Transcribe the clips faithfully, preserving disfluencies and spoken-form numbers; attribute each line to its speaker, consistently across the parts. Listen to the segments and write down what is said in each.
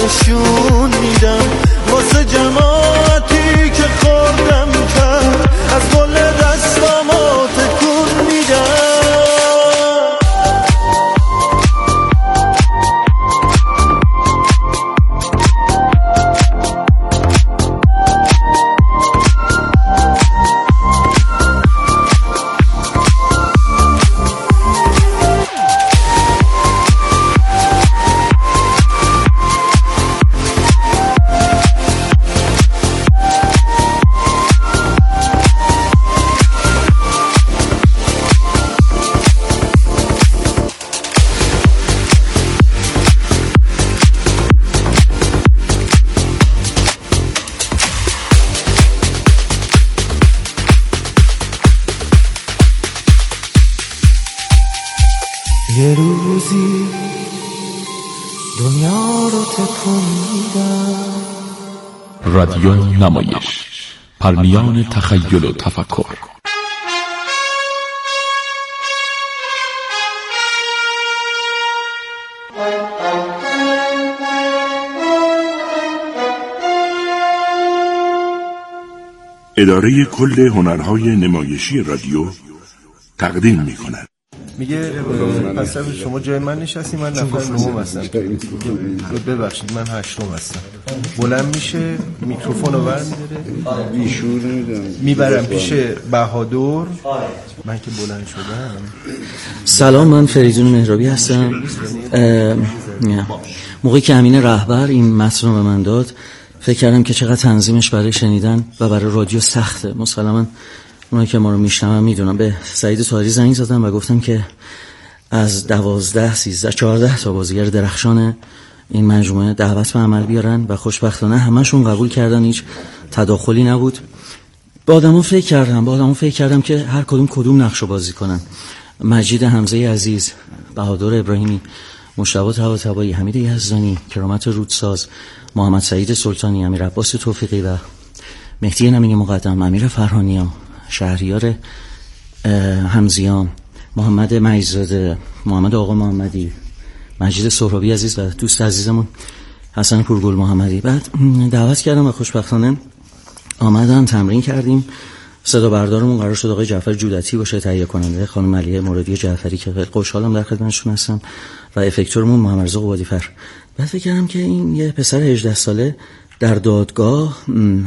Speaker 1: نشون میدم واسه جماعتی که خوردم کرد از کل دستامو تکون میدم. یه روزی دنیا رو تکون میدم.
Speaker 2: رادیو نمایش، پرمیان تخیل و تفکر.
Speaker 3: اداره کل هنرهای نمایشی رادیو تقدیم می‌کند.
Speaker 4: میگه پس شما جای من نشستی، من نفر نهم هستم. ببخشید من هشتم هستم. بلند میشه میکروفون رو برمی‌داره،
Speaker 5: بیشور میدم
Speaker 4: میبرم پیش بهادر. من که بلند شدم.
Speaker 6: سلام، من فریدون مهرابی هستم. موقعی که امین رهبر این متن رو به من داد فکر کردم که چقدر تنظیمش برای شنیدن و برای رادیو سخته. مسلماً اونایی که ما رو میشنون میدونم. به سعید طاهری زنگ زدم و گفتم که از دوازده سیزده چهارده تا بازیگر درخشان این مجموعه دعوت به عمل بیارن و خوشبختانه همشون قبول کردن، هیچ تداخلی نبود. با آدمو فکر کردم با آدمو فکر کردم که هر کدوم کدوم نقشو بازی کنن. مجید حمزه عزیز، بهادر ابراهیمی، مشتبه طباطبایی، حمید یزدانی، کرامت رودساز، محمد سعید سلطانی، امیر عباس توفیقی و مهدی نمینی مقدم، امیر فرهانیان، شهریار همزیان، محمد مجیدزاده، محمد آقا محمدی، مجید سهرابی عزیز و دوست عزیزمون حسن پورگل محمدی. بعد دعوت کردم و خوشبختانه آمدن، تمرین کردیم. صدا بردارمون قرار شد آقای جعفر جودتی باشه، تهیه کننده خانم علیه مرادی جعفری که خیلی خوشحالم در خدمتشون هستم، و افکتورمون محمد رضا قبادیفر. بعد فکر کردم که این یه پسر هجده ساله در دادگاه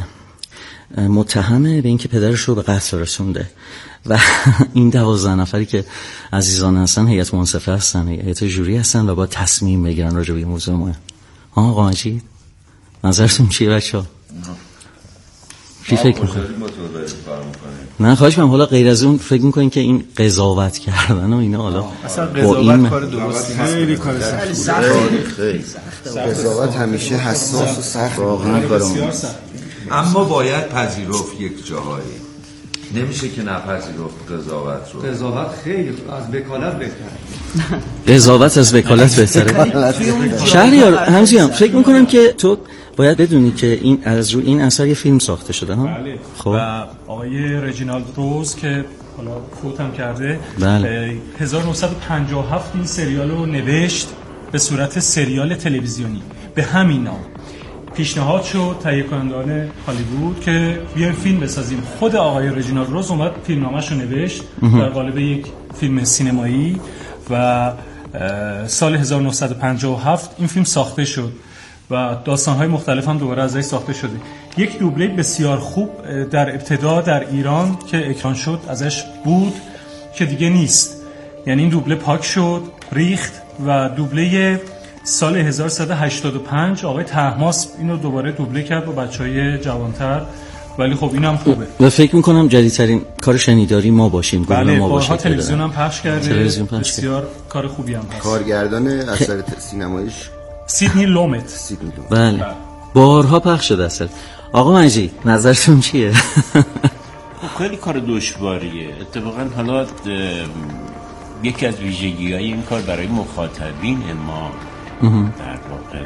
Speaker 6: متهمه به اینکه پدرش رو به قتل رسونده و این دوازده نفری که عزیزان هستن هیئت منصفه هستن، هیئت جوری هستن و با تصمیم بگیرن راجع به این موضوع مهم. ها آقا مجید نظرتون چیه بچه‌ها؟ چی فکر می‌کنید؟ نه خواهش می‌کنم، حالا غیر از اون فکر می‌کنین که این قضاوت کردن و اینا حالا
Speaker 4: اصلا قضاوت کار درستی خیلی کار
Speaker 5: سخته. خیلی قضاوت همیشه حساس و سخت واقعا کار
Speaker 7: اما باید پذیرفت یک جاهایی. نمیشه که نپذیرفت قضاوت رو.
Speaker 8: قضاوت خیلی از وکالت بهتره.
Speaker 6: قضاوت از وکالت بهتره. شهریار همزیان فکر میکنم که تو باید بدونی که این از رو این اثر یه فیلم ساخته شده ها.
Speaker 8: بله.
Speaker 6: خب
Speaker 8: و آقای رجینالد روز که حالا فوت هم کرده،
Speaker 6: بله.
Speaker 8: هزار و نهصد و پنجاه و هفت این سریال رو نوشت به صورت سریال تلویزیونی به همین نام. پیشنهاد شد تهیه کنندگان هالیوود که بیایم فیلم بسازیم. خود آقای رجینالد روز اومد فیلمنامه‌شو نوشت در قالب یک فیلم سینمایی و سال هزار و نهصد و پنجاه و هفت این فیلم ساخته شد و داستان‌های مختلف هم دوباره ازش ساخته شده. یک دوبله بسیار خوب در ابتدا در ایران که اکران شد ازش بود که دیگه نیست، یعنی این دوبله پاک شد، ریخت و دوبله سال هزار و سیصد و هشتاد و پنج آقای طهماسب اینو دوباره دوبله کرد با بچهای جوانتر، ولی خب اینم خوبه.
Speaker 6: و فکر میکنم جدیدترین کار شنیداری ما باشیم.
Speaker 8: بله ما باشیم. تلویزیون هم پخش کرده.
Speaker 6: تلویزیون پخش
Speaker 8: بسیار کرده. کار خوبی هم هست.
Speaker 5: کارگردان اثر سینماییش
Speaker 8: سیدنی لومت.
Speaker 5: سیدنی لومت.
Speaker 6: بله. بارها پخش شده اصلا. آقا مجید نظرتون چیه؟
Speaker 9: خیلی کار دشواریه. اتفاقا حالا یکی از ویژگی‌های این کار برای مخاطبین ما در واقع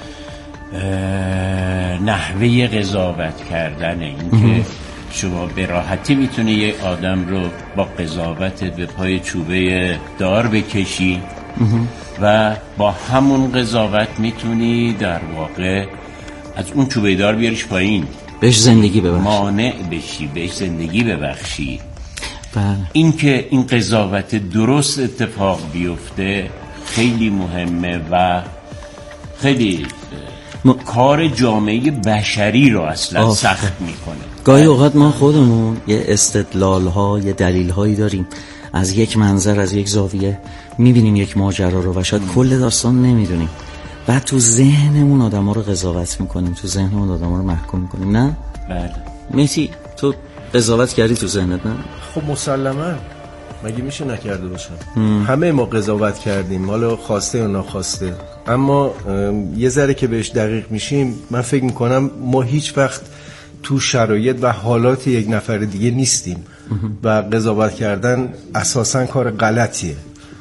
Speaker 9: نحوه قضاوت کردن، این که شما به راحتی میتونی یک آدم رو با قضاوت به پای چوبه دار بکشی و با همون قضاوت میتونی در واقع از اون چوبیدار بیاریش پایین،
Speaker 6: بهش زندگی ببخشی،
Speaker 9: مانع بشی، بهش زندگی ببخشی.
Speaker 6: بله.
Speaker 9: این که این قضاوت درست اتفاق بیفته خیلی مهمه و خیلی م... کار جامعه بشری رو اصلا آه. سخت میکنه.
Speaker 6: گاهی اوقات ما خودمون یه استدلال ها، یه دلیل هایی داریم، از یک منظر، از یک زاویه میبینیم یک ماجرا رو و شاید م. کل داستان نمیدونیم، بعد تو ذهنمون آدم ها رو قضاوت میکنیم، تو ذهنمون آدم ها رو محکوم میکنیم. نه؟
Speaker 9: بله.
Speaker 6: مهدی تو قضاوت کردی تو ذهنت؟ نه؟
Speaker 4: خب مسلما، مگه میشه نکرده باشم؟ همه ما قضاوت کردیم، حالا خواسته یا ناخواسته، اما یه ذره که بهش دقیق میشیم من فکر میکنم ما هیچ وقت تو شرایط و حالات یک نفر دیگه نیستیم و قضاوت کردن اساساً کار غلطیه،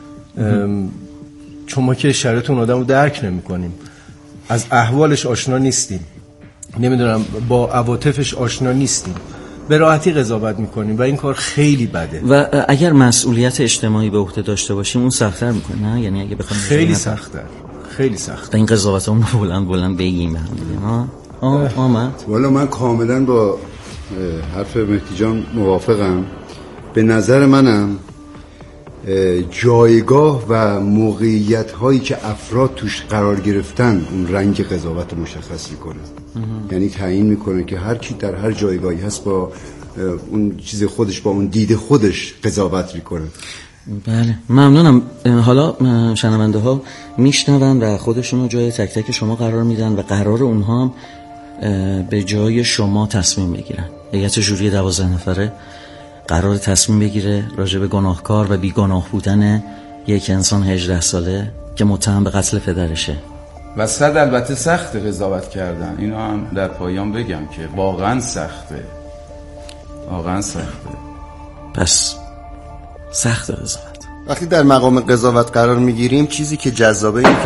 Speaker 4: چون ما که شرایط اون آدم رو درک نمی کنیم، از احوالش آشنا نیستیم، نمیدونم با عواطفش آشنا نیستیم، به راحتی قضاوت میکنیم و این کار خیلی بده.
Speaker 6: و اگر مسئولیت اجتماعی به عهده داشته باشیم اون سخت‌تر میکنه، نه؟ یعنی اگه بخوام
Speaker 4: خیلی سخت‌تر، خیلی سخت.
Speaker 6: این قضاوت اون رو بلند بلند بگیم هم دیگه. ها آه آمد.
Speaker 5: والا من کاملا با حرف مهدی جان موافقم. به نظر منم جایگاه و موقعیت هایی که افراد توش قرار گرفتن اون رنگ قضاوت مشخص میکنه، یعنی تعیین میکنه که هر کی در هر جایگاهی هست با اون چیز خودش، با اون دید خودش قضاوت میکنه.
Speaker 6: بله ممنونم. حالا شنونده ها میشنون و خودشون رو جای تک تک شما قرار میدن و قرار اونها هم به جای شما تصمیم بگیرن. هیئت جوری دوازده نفره قرار تصمیم بگیره راجع به گناهکار و بیگناه بودن یک انسان هجده ساله که متهم به قتل پدرشه.
Speaker 10: و صد البته سخت قضاوت کردن، اینو هم در پایان بگم که واقعا سخته، واقعا سخته.
Speaker 6: پس سخت قضاوت.
Speaker 5: وقتی در مقام قضاوت قرار میگیریم چیزی که جذابه اینه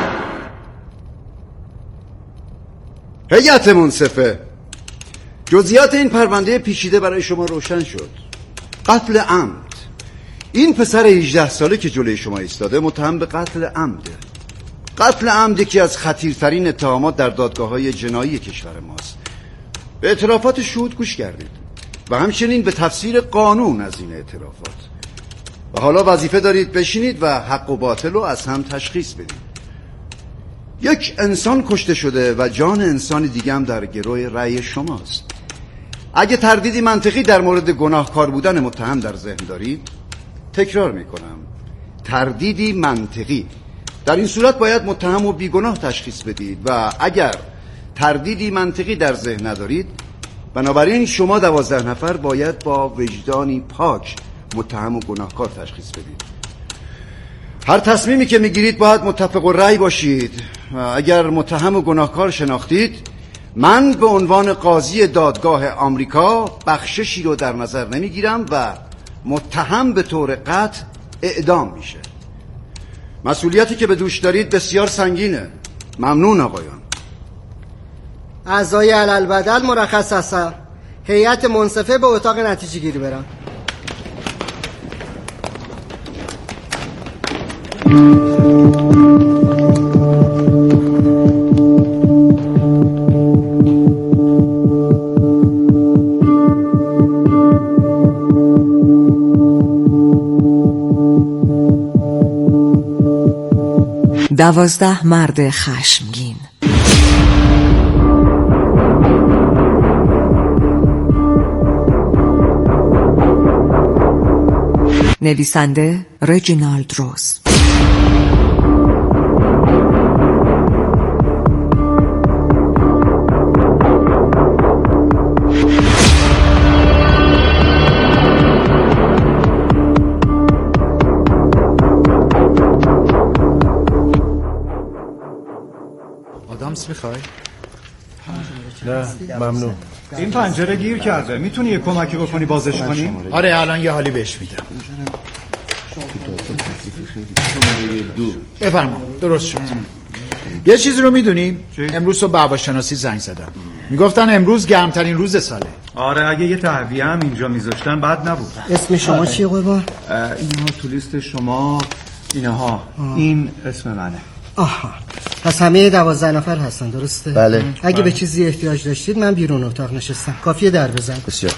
Speaker 5: که هیئت منصفه، جزئیات این پرونده پیچیده برای شما روشن شد. قتل عمد. این پسر هجده ساله که جلوی شما ایستاده متهم به قتل عمده. قتل عمد یکی از خطیرترین اتهامات در دادگاه‌های جنایی کشور ماست. به اعترافات شهود گوش کردید و همچنین به تفسیر قانون از این اعترافات. و حالا وظیفه دارید بشینید و حق و باطل رو از هم تشخیص بدید. یک انسان کشته شده و جان انسان دیگه هم در گروه رأی شماست. اگه تردیدی منطقی در مورد گناهکار بودن متهم در ذهن دارید، تکرار میکنم، تردیدی منطقی، در این صورت باید متهم و بیگناه تشخیص بدید و اگر تردیدی منطقی در ذهن ندارید، بنابراین شما دوازده نفر باید با وجدانی پاک متهم و گناهکار تشخیص بدید. هر تصمیمی که میگیرید باید متفق الرأی باشید. اگر متهم و گناهکار شناختید، من به عنوان قاضی دادگاه آمریکا بخششی رو در نظر نمیگیرم و متهم به طور قطع اعدام میشه. مسئولیتی که به دوش دارید بسیار سنگینه. ممنون آقایان.
Speaker 11: اعضای علالبدل مرخص هستم. هیئت منصفه به اتاق نتیجه گیری برم.
Speaker 12: دوازده مرد خشمگین. نویسنده رجینالد روز.
Speaker 13: آدامس میخوای؟
Speaker 4: نه ممنون.
Speaker 13: این پنجره گیر کرده، میتونی یه کمکی بکنی بازش کنی؟ آره الان یه حالی بهش میدم. بفرما. درست شد. یه چیزی رو میدونی؟ امروز صبح به هواشناسی زنگ زدم، میگفتن امروز گرمترین روز ساله.
Speaker 14: آره اگه یه تهویه هم اینجا میذاشتن بد نبود.
Speaker 11: اسم شما چیه قربان؟
Speaker 14: اینها تو لیست شما اینها این اسم منه.
Speaker 11: آها، پس همه دوازده نفر هستن درسته؟
Speaker 5: بله.
Speaker 11: اگه
Speaker 14: بله.
Speaker 11: به چیزی احتیاج داشتید من بیرون اتاق نشستم، کافیه در بزن.
Speaker 5: بسیار.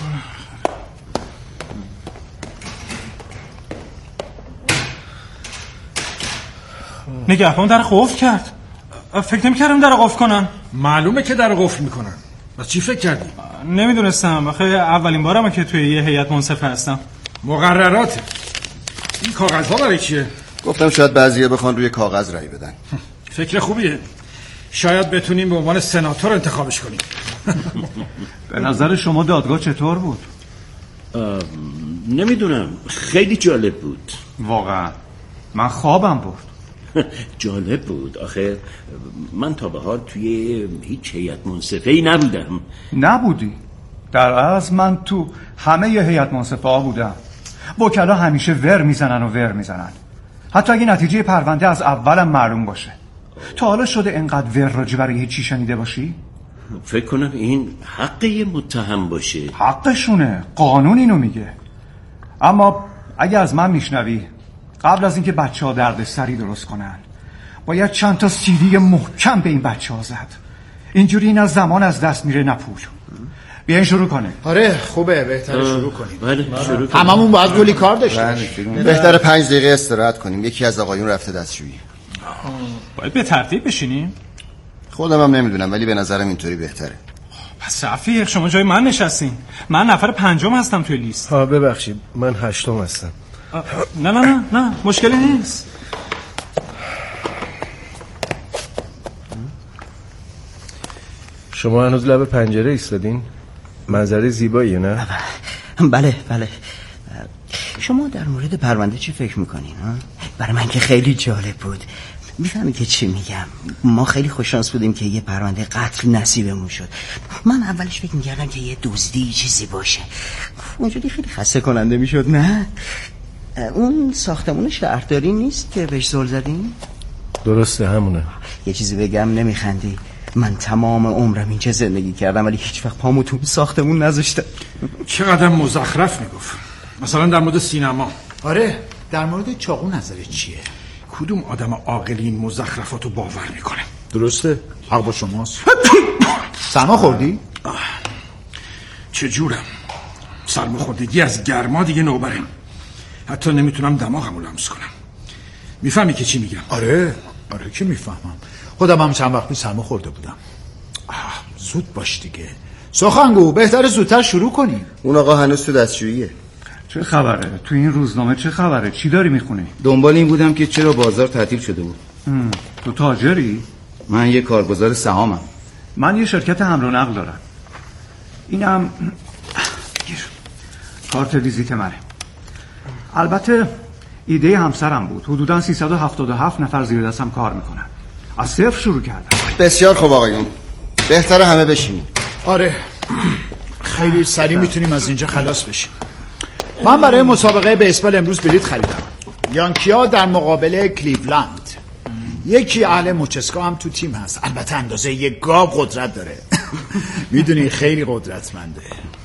Speaker 8: نگهبان در قفل کرد. فکر نمی‌کردم در قفل کنن.
Speaker 15: معلومه که در قفل میکنن. بس چی فکر کردی؟
Speaker 8: نمیدونستم. آخه اولین بارمه که توی یه هیئت منصفه هستم.
Speaker 15: مقررات. این کاغذها برای چیه؟
Speaker 5: گفتم شاید بعضی‌ها بخوان روی کاغذ رأی بدن.
Speaker 15: فکر خوبیه. شاید بتونیم به عنوان سناتور انتخابش کنیم.
Speaker 14: به نظر شما دادگاه چطور بود؟
Speaker 9: نمیدونم، خیلی جالب بود.
Speaker 14: واقعا من خوابم برد.
Speaker 9: جالب بود. آخه من تا به حال توی هیچ هیئت منصفه‌ای نبودم.
Speaker 14: نبودی؟ در اصل من تو همه ی هیئت منصفه ها بودم. وکلا همیشه ور میزنن و ور میزنن، حتی اگه نتیجه پرونده از اولم معلوم باشه. تا حالا شده انقدر ور راجع برای هیچی شنیده باشی؟
Speaker 9: فکر کنم این حق یه متهم باشه.
Speaker 14: حقشونه، قانون اینو میگه. اما اگه از من میشنوی، قبل از اینکه بچه ها درد سری درست کنن باید چند تا سیدی محکم به این بچه ها زد. اینجوری این از زمان از دست میره نه پول. بیاین شروع کنیم.
Speaker 13: آره خوبه، بهتره شروع کنیم.
Speaker 9: بله شروع کنیم.
Speaker 13: هممون باید کلی کار داشته باشیم.
Speaker 5: بهتره پنج دقیقه استراحت کنیم. یکی از آقایون رفته دستشویی.
Speaker 8: باید به ترتیب بشینیم.
Speaker 5: خودم هم نمیدونم ولی به نظرم اینطوری بهتره.
Speaker 8: پس رفیق شما جای من نشستین. من نفر پنجم هستم توی لیست.
Speaker 4: ها ببخشید من هشتم هستم.
Speaker 8: نه نه نه نه مشکلی نیست.
Speaker 4: شما هنوز لب پنجره ایستادین؟ منظره زیباییه نه؟
Speaker 6: بله بله. شما در مورد پرونده چی فکر میکنین؟ ها؟ برای من که خیلی جالب بود. میفهمی که چی میگم؟ ما خیلی خوششانس بودیم که یه پرونده قتل نصیبمون شد. من اولش فکر میکردم که یه دزدی چیزی باشه. اونجوری خیلی خسته کننده میشد نه؟ اون ساختمون شهرداری نیست که بهش زل زدیم؟
Speaker 4: درسته همونه.
Speaker 6: یه چیزی بگم نمیخندی؟ من تمام عمرم اینجا زندگی کردم ولی هیچ وقت پامو تو ساختمون نذاشتم.
Speaker 15: چقدر مزخرف میگفت. مثلا در مورد سینما.
Speaker 13: آره در مورد چاقو نظرت چیه؟
Speaker 15: کدوم آدم عاقلی این مزخرفاتو باور میکنه؟
Speaker 13: درسته، حق با شماست. سرما خوردی؟
Speaker 15: چجورم؟ سرماخوردگی از گرما دیگه نوبرم. حتی نمیتونم دماغمو لمس کنم. میفهمی که چی میگم؟
Speaker 13: آره آره که میفهمم. خودم هم چند وقت پیش سرما خورده بودم. آه، زود باش دیگه. سخنگو بهتره زودتر شروع کنیم.
Speaker 5: اون آقا هنوز تو دستشوییه.
Speaker 14: چه خبره؟ تو این روزنامه چه خبره؟ چی داری میخونی؟
Speaker 5: دنبال این بودم که چرا بازار تعطیل شده بود.
Speaker 14: ام. تو تاجری؟
Speaker 5: من یه کارگزار سهامم.
Speaker 14: من یه شرکت حمل و نقل دارم. اینم گیر. کارت ویزیت منه. البته ایده همسرم بود. حدوداً سیصد و هفتاد و هفت نفر زیر دستم کار میکنن. از صفر شروع کردم.
Speaker 5: بسیار خوب آقایون. بهتره همه بشینیم.
Speaker 13: آره خیلی سریع میتونیم از اینجا خلاص بشیم. من برای مسابقه بیسبال امروز بلیط خریدم. یانکیا در مقابل کلیولند. یکی اهل موچسکا هم تو تیم هست. البته اندازه یک گاو قدرت داره. میدونی خیلی قدرتمنده.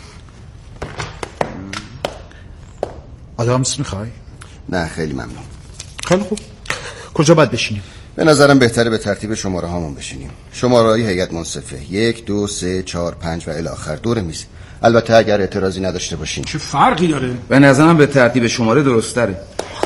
Speaker 13: آدامس میخوای؟
Speaker 5: نه خیلی ممنون.
Speaker 13: خیلی خوب. کجا باید بشینیم؟
Speaker 5: به نظرم بهتره به ترتیب شماره هامون بشینیم. شماره های هیئت منصفه یک دو سه چهار پنج و الی آخر دور میز. البته اگر اعتراضی نداشته باشین.
Speaker 15: چه فرقی داره؟
Speaker 10: به نظرم به ترتیب شماره درست تره.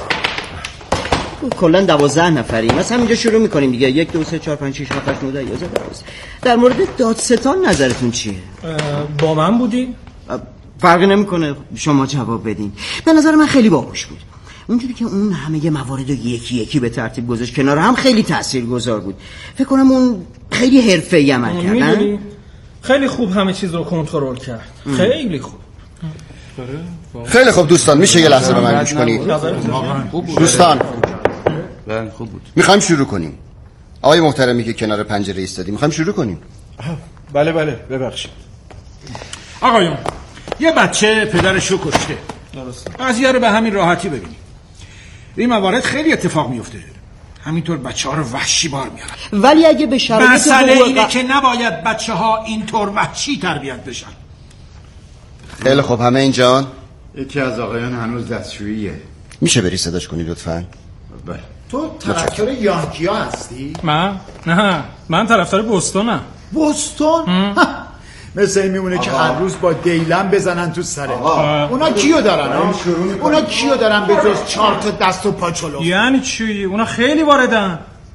Speaker 6: کلا دوازده نفریم. مثلا اینجا شروع میکنیم دیگه. یک دو سه چهار پنج شش هفت هشت نه ده یازده دوازده. در مورد دادستان نظرتون چیه؟
Speaker 8: با من بودی؟
Speaker 6: فرقی نمیکنه شما جواب بدین. به نظر من خیلی باهوش بود. اونجوری که اون همه موارد رو یکی یکی به ترتیب گذاشت کنار هم خیلی تاثیرگذار بود. فکر کنم اون خیلی حرفه‌ای عمل کرد.
Speaker 8: میدونی خیلی خوب همه چیز رو کنترل کرد. ام. خیلی خوب.
Speaker 5: خیلی خوب دوستان میشه یه لحظه به من گوش کنید؟ دوستان
Speaker 10: بله خوب بود.
Speaker 5: میخوایم شروع کنیم. آقای محترمی که کنار پنجره ایستادی میخوایم شروع کنیم.
Speaker 4: بله بله ببخشید.
Speaker 15: آقایون یه بچه پدرشو کشته. درسته. قضیه رو به همین راحتی ببینیم. این موارد خیلی اتفاق میفته. همینطور بچه ها رو وحشی بار میارن.
Speaker 6: ولی اگه به شرایط
Speaker 15: مسئله اینه که نباید بچه ها اینطور وحشی تربیت بشن.
Speaker 5: خیلی خب همه اینجان.
Speaker 16: یکی از آقایان هنوز دستشوییه.
Speaker 5: میشه بری صداش کنی لطفاً؟
Speaker 7: بله.
Speaker 13: تو طرفدار یانکیا هستی؟
Speaker 8: من؟ نه من طرفدار بوستونم.
Speaker 13: بوستون؟ مثل این میمونه که هر روز با دیلم بزنن تو سره. اونا کیو دارن ها؟ اونا کیو دارن به جز چهار تا دست و پا چلو؟
Speaker 8: یعنی چی؟ اونا خیلی واردن.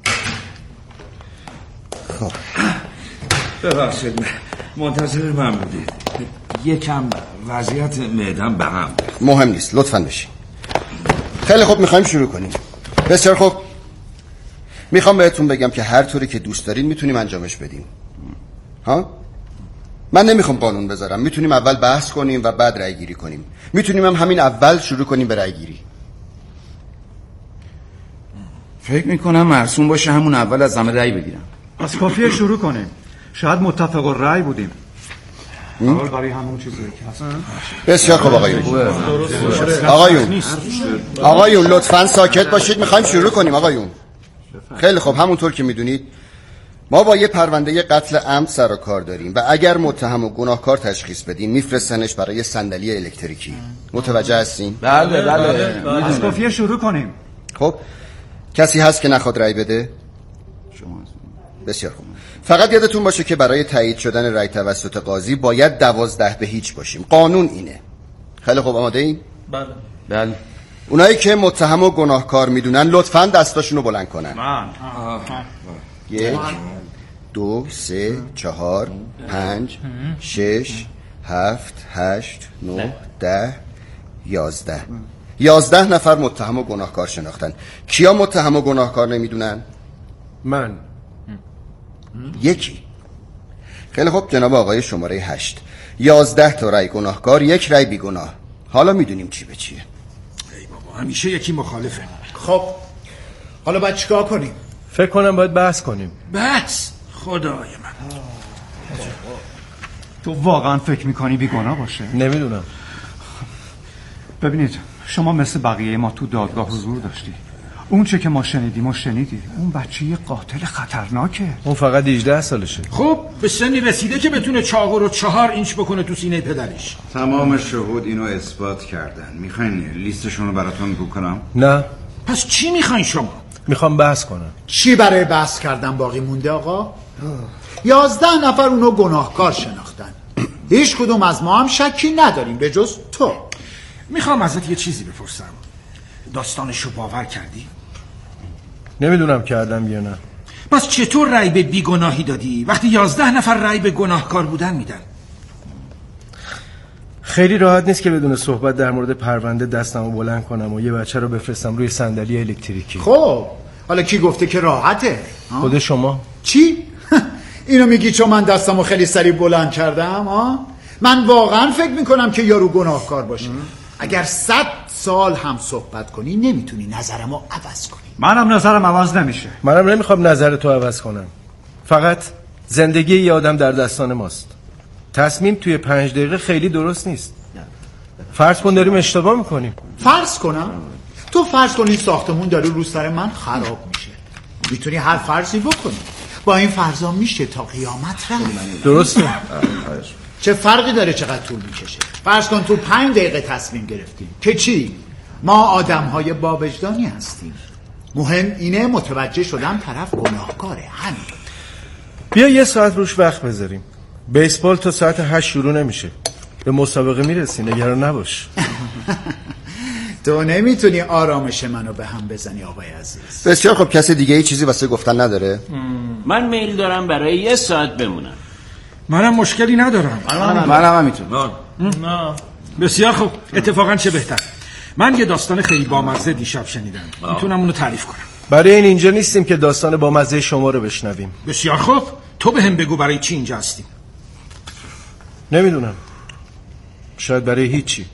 Speaker 7: خب ببخشید منتظر من بودید. یکم وضعیت معدم به هم.
Speaker 16: مهم نیست لطفاً بشین. خیلی خوب میخوایم شروع کنیم. بسیار خوب. میخوام بهتون بگم که هر طوری که دوست دارین میتونیم انجامش بدیم. ها؟ من نمیخوام قانون بذارم. میتونیم اول بحث کنیم و بعد رأی گیری کنیم. میتونیم هم همین اول شروع کنیم به رأی گیری.
Speaker 10: فکر میکنم مرسوم باشه همون اول از همه رأی بگیرم.
Speaker 14: از کافیه شروع کنیم. شاید متفق الرأی بودیم. اول برای همون چیزی که هست.
Speaker 16: بسیار خوب آقایون. آقایون آقایون لطفاً ساکت باشید. میخوایم شروع کنیم آقایون. خیلی خوب. همونطور که میدونید ما با یه پرونده قتل عمد سر و کار داریم و اگر متهم و گناهکار تشخیص بدیم میفرستنش برای صندلی الکتریکی. متوجه هستین؟
Speaker 14: بله بله. از کافیه شروع کنیم.
Speaker 16: خب کسی هست که نخواد رأی بده؟ شما. بسیار خوب. فقط یادتون باشه که برای تایید شدن رأی توسط قاضی باید دوازده به هیچ باشیم. قانون اینه. خیلی خوب آماده این؟
Speaker 8: بله.
Speaker 16: بله. اونایی که متهم و گناهکار میدونن لطفاً دستاشونو بلند کنن.
Speaker 14: من.
Speaker 16: یک دو سه چهار پنج شش هفت هشت نه ده یازده یازده نفر متهم و گناهکار شناختن. کیا متهم و گناهکار نمیدونن؟
Speaker 4: من.
Speaker 16: یکی. خیلی خوب جناب آقای شماره هشت. یازده تا رأی گناهکار، یک رأی بیگناه. حالا میدونیم چی به چیه.
Speaker 15: ای بابا همیشه یکی مخالفه.
Speaker 13: خب حالا باید چیکار کنیم؟
Speaker 4: فکر کنم باید بحث کنیم.
Speaker 15: بحث؟ خدای من.
Speaker 14: تو واقعا فکر میکنی بیگناه باشه؟
Speaker 4: نمیدونم.
Speaker 14: ببینید شما مثل بقیه ما تو دادگاه حضور داشتی. اون چه که ما شنیدیم و شنیدی. اون بچه یه قاتل خطرناکه.
Speaker 4: اون فقط هجده سالشه.
Speaker 15: خب به سنی رسیده که بتونه چاقو رو چهار اینچ بکنه تو سینه پدرش.
Speaker 5: تمام شهود اینو اثبات کردن. میخواین لیستشون رو براتون بکنم؟
Speaker 4: نه.
Speaker 15: پس چی میخواین شما؟
Speaker 4: میخوام بحث کنم.
Speaker 13: چی برای بحث کردن باقی مونده آقا؟ یازده نفر اونو گناهکار شناختن. هیچ کدوم از ما هم شکی نداریم به جز تو.
Speaker 15: میخوام ازت یه چیزی بپرسم. داستانشو باور کردی؟
Speaker 4: نمیدونم کردم یا نه.
Speaker 15: پس چطور رأی به بیگناهی دادی وقتی یازده نفر رأی به گناهکار بودن میدن؟
Speaker 4: خیلی راحت نیست که بدون صحبت در مورد پرونده دستمو بلند کنم و یه بچه رو بفرستم روی صندلی الکتریکی.
Speaker 13: خب حالا کی گفته که راحته؟
Speaker 4: خود شما.
Speaker 13: چی؟ اینو میگی چون من دستمو خیلی سریع بلند کردم؟ ها؟ من واقعا فکر میکنم که یارو گناهکار باشه. اگر صد سال هم صحبت کنی نمیتونی نظرمو عوض کنی.
Speaker 14: منم نظرم عوض نمیشه.
Speaker 4: منم نمیخوام نظر تو عوض کنم. فقط زندگی یه آدم در دستان ماست. تصمیم توی پنج دقیقه خیلی درست نیست. فرض کن داریم اشتباه میکنیم.
Speaker 13: فرض کنم؟ تو فرض کنی ساختمون داره رو سر من خراب میشه. میتونی هر فرضی بکنی. با این فرضا میشه تا قیامت رفت.
Speaker 4: درسته.
Speaker 13: چه فرقی داره چقدر طول میکشه؟ فرض کن تو پنج دقیقه تصمیم گرفتیم که چی؟ ما آدم های با وجدانی هستیم. مهم اینه متوجه شدن طرف گناهکاره. همین.
Speaker 4: بیا یه ساعت روش وقت بذاریم. بیسبال تا ساعت هشت شروع نمیشه. به مسابقه میرسی، نگران نباش.
Speaker 13: تو نمیتونی آرامش منو به هم بزنی آقای عزیز.
Speaker 16: بسیار خب. کسی دیگه ای چیزی واسه گفتن نداره؟
Speaker 9: من میل دارم برای یه ساعت بمونم.
Speaker 15: منم مشکلی ندارم.
Speaker 10: منم همینطور.
Speaker 15: نه. بسیار خوب. اتفاقا چه بهتر. من یه داستان خیلی بامزه دیشب شنیدم. میتونم اونو تعریف کنم.
Speaker 4: برای این اینجا نیستیم که داستان بامزه شما رو بشنویم.
Speaker 15: بسیار خوب. تو به هم بگو برای چی اینجا هستیم.
Speaker 4: نمیدونم. شاید برای هیچی.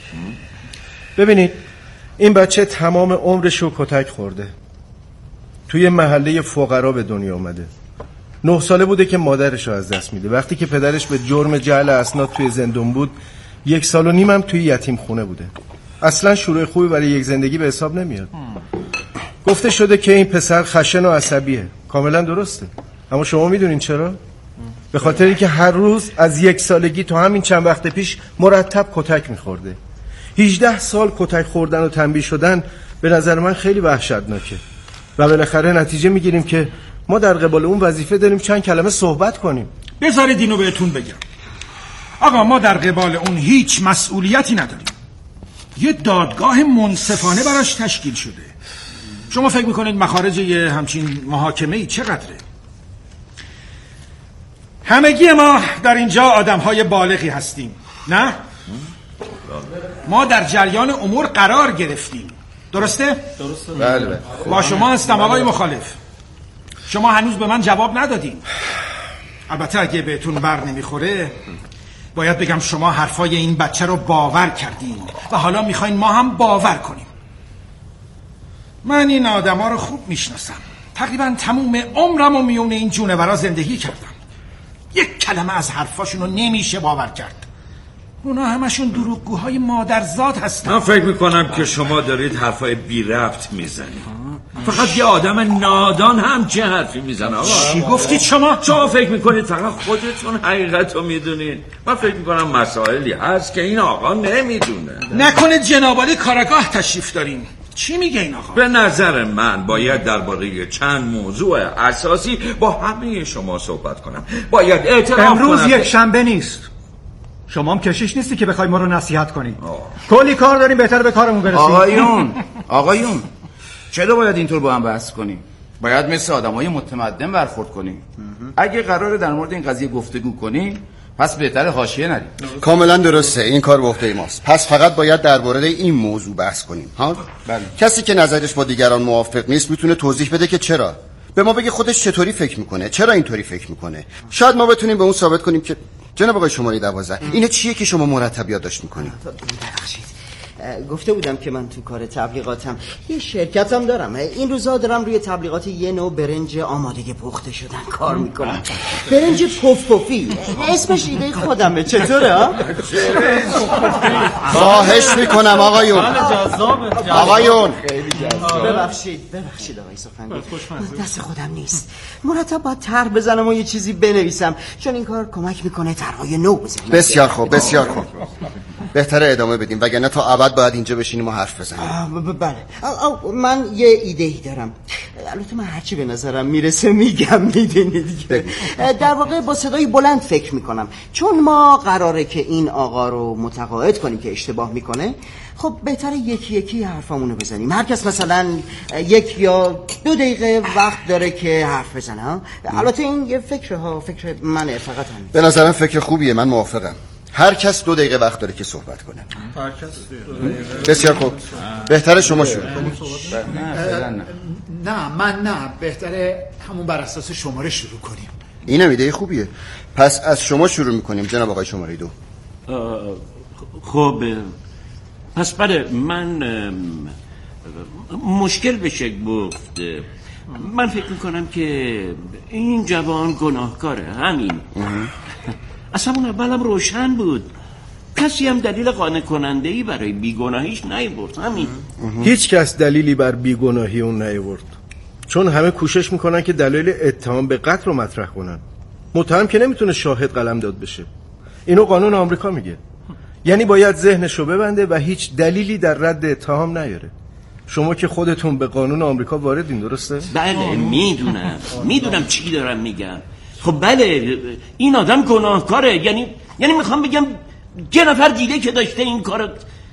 Speaker 4: ببینید این بچه تمام عمرش رو کتک خورده. توی محله فقرا به دنیا اومده. نه ساله بوده که مادرش رو از دست میده. وقتی که پدرش به جرم جعل اسناد توی زندون بود یک سال و نیم هم توی یتیم خونه بوده. اصلا شروع خوبی برای یک زندگی به حساب نمیاد. گفته شده که این پسر خشن و عصبیه. کاملا درسته. اما شما میدونین چرا؟ به خاطر اینکه هر روز از یک سالگی تا همین چند وقت پیش مرتب کتک میخورده. هجده سال کتک خوردن و تنبیه شدن به نظر من خیلی وحشتناکه و بالاخره نتیجه میگیریم که ما در قبال اون وظیفه داریم چند کلمه صحبت کنیم.
Speaker 15: بذارید اینو بهتون بگم آقا، ما در قبال اون هیچ مسئولیتی نداریم. یه دادگاه منصفانه براش تشکیل شده. شما فکر میکنید مخارج یه همچین محاکمه ای چقدره؟ همگی ما در اینجا آدمهای بالغی هستیم، نه؟ ما در جریان امور قرار گرفتیم، درسته؟
Speaker 10: درسته. بله.
Speaker 15: با شما هستم آقای مخالف. شما هنوز به من جواب ندادین. البته اگه بهتون بر نمیخوره باید بگم شما حرفای این بچه رو باور کردین و حالا میخواین ما هم باور کنیم. من این آدم ها رو خوب میشناسم. تقریبا تموم عمرم و میون این جونورا زندگی کردم. یک کلمه از حرفاشون رو نمیشه باور کرد. اونا همشون دروغگوهای مادرزاد هستن.
Speaker 7: من فکر میکنم که شما دارید حرفای بی ربط میزنید. فقط یه آدم نادان هم چه حرفی میزنه آقا؟
Speaker 15: چی گفتید شما؟
Speaker 7: شما فکر میکنید فقط خودتون حقیقت رو میدونید؟ من فکر میکنم مسائلی هست که این آقا نمیدونه.
Speaker 15: نکنه جنابالی کاراگاه تشریف دارین. چی میگه این آقا؟
Speaker 7: به نظر من باید درباره چند موضوع اساسی با همه شما صحبت کنم. باید اعتراف
Speaker 14: امروز
Speaker 7: کنم
Speaker 14: یک شنبه نیست. شما هم کشیش نیستی که بخوای ما رو نصیحت کنی. کلی کار داریم، بهتر به کارمون برسیم.
Speaker 10: آقایون آقایون چرا باید اینطور با هم بحث کنیم؟ باید مثل آدمای متمدن برخورد کنیم. اگه قراره در مورد این قضیه گفتگو کنیم پس بهتره حاشیه نریم.
Speaker 16: کاملا درسته، این کار به عهده ماست. پس فقط باید در مورد این موضوع بحث کنیم. ها؟
Speaker 10: بله.
Speaker 16: کسی که نظرش با دیگران موافق نیست میتونه توضیح بده که چرا. به ما بگه خودش چطوری فکر میکنه، چرا اینطوری فکر میکنه. شاید ما بتونیم به اون ثابت کنیم که جناب آقای شماره دوازده اینه چیه که شما مرتب یادداشت میکنید.
Speaker 11: ببخشید گفته بودم که من تو کار تبلیغاتم یه شرکتم دارم. این روزا دارم روی تبلیغات یه نوع برنج آماده پخته شدن کار میکنم. برنج پف پفی. اسمش ایده خودمه. چطوره ها؟
Speaker 16: خواهش میکنم آقایون. آقایون
Speaker 11: ببخشید ببخشید آقای سخنگوی، دست خودم نیست. مرتب باید طرح بزنم و یه چیزی بنویسم چون این کار کمک میکنه طرحهای نو بزنیم.
Speaker 16: بسیار خوب بسیار خوب. بهتره ادامه بدیم وگرنه تا ابد باید اینجا بشینیم و حرف بزنیم.
Speaker 11: بله من یه ایده ای دارم. البته من هرچی به نظرم میرسه میگم، میدونید دیگه. در واقع با صدای بلند فکر میکنم چون ما قراره که این آقا رو متقاعد کنیم که اشتباه میکنه. خب بهتره یکی یکی حرفامونو بزنیم. هر کس مثلا یک یا دو دقیقه وقت داره که حرف بزنه. البته این یه فکر ها فکر منه فقط هم.
Speaker 16: به نظرم فکر خوبیه، من موافقم. هر کس دو دقیقه وقت داره که صحبت کنه.
Speaker 4: هر کس
Speaker 16: بسیار خوب. بهتره شما شروع کنید.
Speaker 13: نه نه من نه، بهتره همون بر اساس شماره شروع کنیم.
Speaker 16: اینم ایده خوبیه. پس از شما شروع میکنیم جناب آقای شماره دو.
Speaker 9: خب پس بله، من مشکل بشه گفت. من فکر میکنم که این جوان گناهکاره. همین. اصلا اون اولم روشن بود. کسی هم دلیل قانع کننده‌ای برای بیگناهیش نیاورد. همین.
Speaker 4: هیچ کس دلیلی بر بیگناهی اون نیاورد، چون همه کوشش میکنن که دلیل اتهام به قتل رو مطرح کنن. متهم که نمیتونه شاهد قلم داد بشه. اینو قانون آمریکا میگه. یعنی باید ذهنشو ببنده و هیچ دلیلی در رد اتهام نیاره. شما که خودتون به قانون آمریکا واردین، درسته؟
Speaker 9: بله میدونم میدونم چی دارم میگم. خب بله این آدم گناهکاره. یعنی یعنی میخوام بگم یه نفر دیده که داشته این کارو.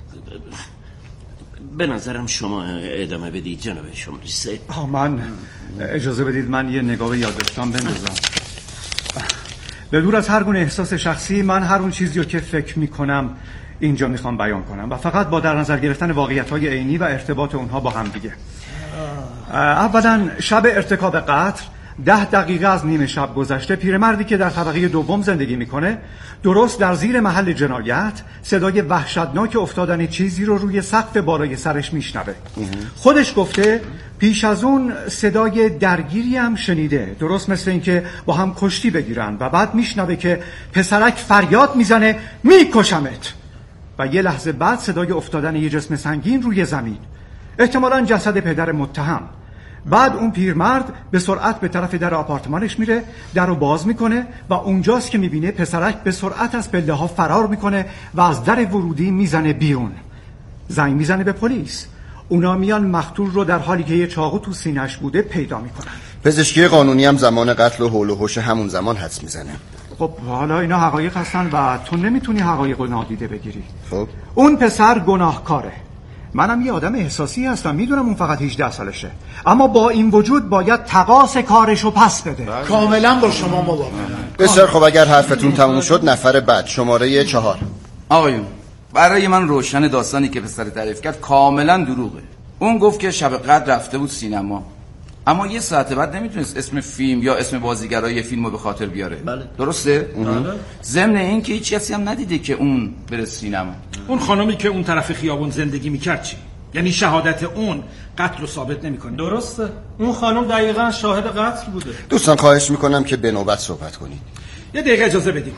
Speaker 9: به نظرم شما ادامه بدید جناب شماره سه.
Speaker 14: من اجازه بدید من یه نگاه به یادداشتام بندازم. به دور از هر گونه احساس شخصی، من هر اون چیزی رو که فکر میکنم اینجا میخوام بیان کنم و فقط با در نظر گرفتن واقعیت‌های عینی و ارتباط اونها با هم دیگه. اولا شب ارتکاب قتل ده دقیقه از نیمه شب گذشته پیرمردی که در طبقه دوم زندگی میکنه درست در زیر محل جنایت صدای وحشتناک افتادن چیزی رو روی سقف بالای سرش میشنوه. خودش گفته پیش از اون صدای درگیری هم شنیده، درست مثل این که با هم کشتی بگیرن، و بعد میشنوه که پسرک فریاد میزنه میکشمت، و یه لحظه بعد صدای افتادن یه جسم سنگین روی زمین، احتمالاً جسد پدر متهم. بعد اون پیرمرد به سرعت به طرف در آپارتمانش میره، در رو باز میکنه و اونجاست که میبینه پسرک به سرعت از پله ها فرار میکنه و از در ورودی میزنه بیرون. زنگ میزنه به پلیس. اونا میان مقتول رو در حالی که یه چاقو تو سینه‌اش بوده پیدا میکنن.
Speaker 16: پزشکی قانونی هم زمان قتل و حول و حوش همون زمان حدس میزنه.
Speaker 14: خب حالا اینا حقایق هستن و تو نمیتونی حقایق رو نادیده بگیری.
Speaker 16: خب
Speaker 14: اون پسر گناهکاره. منم یه آدم احساسی هستم، میدونم اون فقط هجده سالشه، اما با این وجود باید تقاص کارشو پس بده.
Speaker 13: کاملا با شما موافقم.
Speaker 16: بسیار خب، اگر حرفتون تموم شد نفر بعد، شماره چهار.
Speaker 10: آقایون، برای من روشن داستانی که پسر تعریف کرد کاملا دروغه. اون گفت که شب قدر رفته بود سینما، اما یه ساعت بعد نمیتونست اسم فیلم یا اسم بازیگرای فیلم رو به خاطر بیاره.
Speaker 4: بله.
Speaker 10: درسته؟ بله. ضمن این که هیچ کسی هم ندیده که اون بره سینما.
Speaker 15: اون خانمی که اون طرف خیابون زندگی میکرد چی؟ یعنی شهادت اون قتل رو ثابت نمیکنه.
Speaker 8: درسته، اون خانم دقیقاً شاهد قتل بوده.
Speaker 16: دوستان خواهش میکنم که به نوبت صحبت کنید.
Speaker 15: یه دقیقه اجازه بدیم.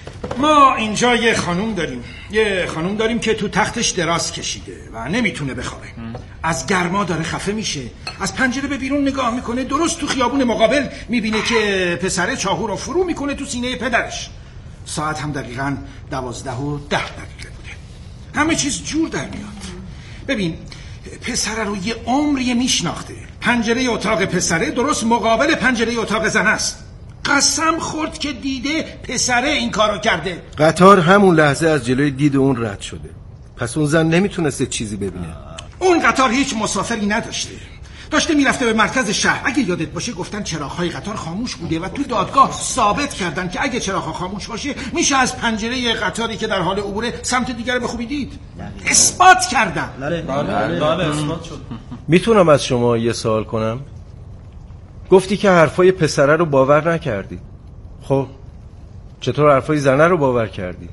Speaker 15: ما اینجا یه خانم داریم یه خانم داریم که تو تختش دراز کشیده و نمیتونه بخوابه. از گرما داره خفه میشه، از پنجره به بیرون نگاه میکنه، درست تو خیابون مقابل میبینه که پسره چاقو رو فرو میکنه تو سینه پدرش. ساعت هم دقیقاً دوازده و ده دقیقه بوده. همه چیز جور در میاد. ببین، پسره رو یه عمری میشناخته. پنجره اتاق پسره درست مقابل پنجره اتاق زن است. قسم خورد که دیده پسره این کارو کرده.
Speaker 4: قطار همون لحظه از جلوی دید اون رد شده، پس اون زن نمیتونسته چیزی ببینه.
Speaker 15: اون قطار هیچ مسافری نداشته، داشته میرفته به مرکز شهر. اگه یادت باشه گفتن چراغ‌های قطار خاموش بوده و تو دادگاه ثابت کردن که اگه چراغ‌ها خاموش باشه میشه از پنجره قطاری که در حال عبوره سمت دیگر به خوبی دید. اثبات کردن.
Speaker 4: بله بله بله اثبات شد. میتونم از شما یه سوال کنم؟ گفتی که حرفای پسره رو باور نکردی. خب چطور حرفای زنه رو باور کردی؟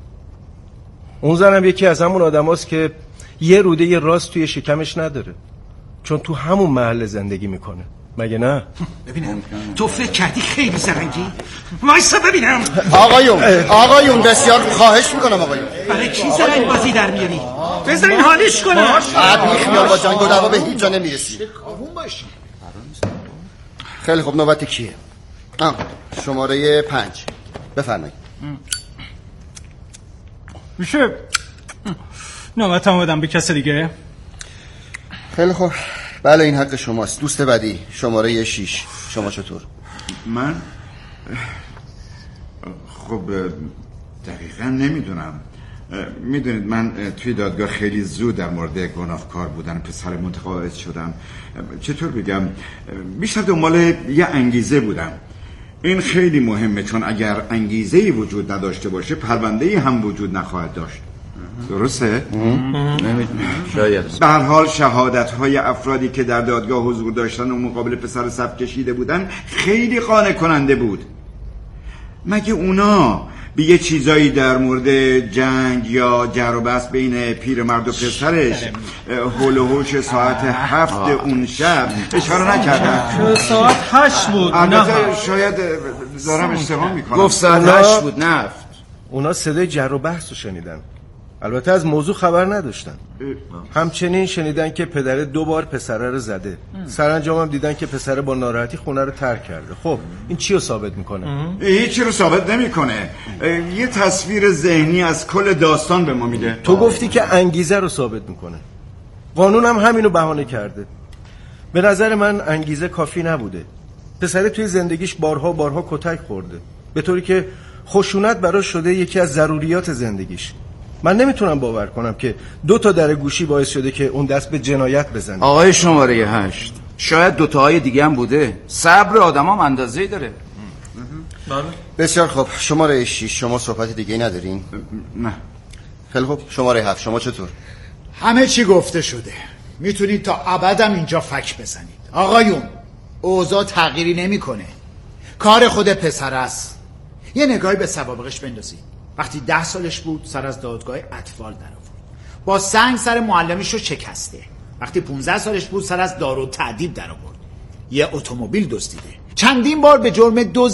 Speaker 4: اون زنم یکی از همون آدم هاست که یه روده یه راست توی شکمش نداره، چون تو همون محل زندگی میکنه، مگه نه؟
Speaker 15: ببینم تو فکر کردی خیلی زرنگی؟ وایسا ببینم.
Speaker 16: آقایون آقایون بسیار خواهش میکنم آقایون.
Speaker 15: برای کی زرنگ بازی در میاری؟ بذار این حالش کنه.
Speaker 16: عقلی خیال با جنگ و دعوا به هیچ جا نمیرسی. خیلی خب، نوبت کیه؟ آه. شماره پنج بفرمایید.
Speaker 8: میشه نوبت هم بدم به کس دیگه؟
Speaker 16: خیلی خب، بله این حق شماست. دوست بعدی، شماره شیش، شما چطور؟
Speaker 5: من خب دقیقا نمیدونم. میدونید من توی دادگاه خیلی زود در مورد گناهکار بودن پسر متقاعد شدم. چطور بگم، بیشتر دنبال یه انگیزه بودم. این خیلی مهمه، چون اگر انگیزه‌ای وجود نداشته باشه پرونده‌ای هم وجود نخواهد داشت. درسته؟
Speaker 10: نمیدونم، شاید.
Speaker 5: به هر حال شهادت‌های افرادی که در دادگاه حضور داشتن و مقابل پسر صف کشیده بودن خیلی قانع کننده بود. مگه اونا به یه چیزایی در مورد جنگ یا جر و بحث بین پیرمرد و پسرش هول و هوش ساعت هفت اون شب اشاره نکردن؟
Speaker 8: ساعت هشت بود.
Speaker 5: البته شاید دارم اشتباه میکنم.
Speaker 10: گفت ساعت هشت بود، نفت.
Speaker 4: اونا صدای جر و بحث رو شنیدن، البته از موضوع خبر نداشتن. همچنین شنیدن که پدر دو بار پسره رو زده. سرانجام هم دیدن که پسره با ناراحتی خونه رو ترک کرده. خب این چی رو ثابت میکنه؟
Speaker 5: هیچی رو ثابت نمیکنه. یه تصویر ذهنی از کل داستان به ما میده.
Speaker 4: تو گفتی که انگیزه رو ثابت میکنه. قانون هم همینو بهانه کرده. به نظر من انگیزه کافی نبوده. پسره توی زندگیش بارها بارها کتک خورده، به طوری که خشونت براش شده یکی از ضروریات زندگیش. من نمیتونم باور کنم که دو تا در گوشی باعث شده که اون دست به جنایت بزنه.
Speaker 10: آقای شماره هشت، شاید دوتاهای دیگه هم بوده. صبر آدم هم اندازه‌ای داره.
Speaker 16: بسیار خب، شماره شیش، شما صحبت دیگه ندارین؟
Speaker 5: نه.
Speaker 16: خیلی خب، شماره هفت، شما چطور؟
Speaker 13: همه چی گفته شده، میتونید تا ابدم اینجا فک بزنید. آقایون، اوضاع تغییری نمیکنه، کار خود پسر است. یه نگاهی به سوابقش بندازید. وقتی ده سالش بود سر از دادگاه اطفال در آورد، با سنگ سر معلمش رو شکسته. وقتی پانزده سالش بود سر از دار و تعدیب در آورد، یه اتومبیل دزدیده. چندین بار به جرم دزد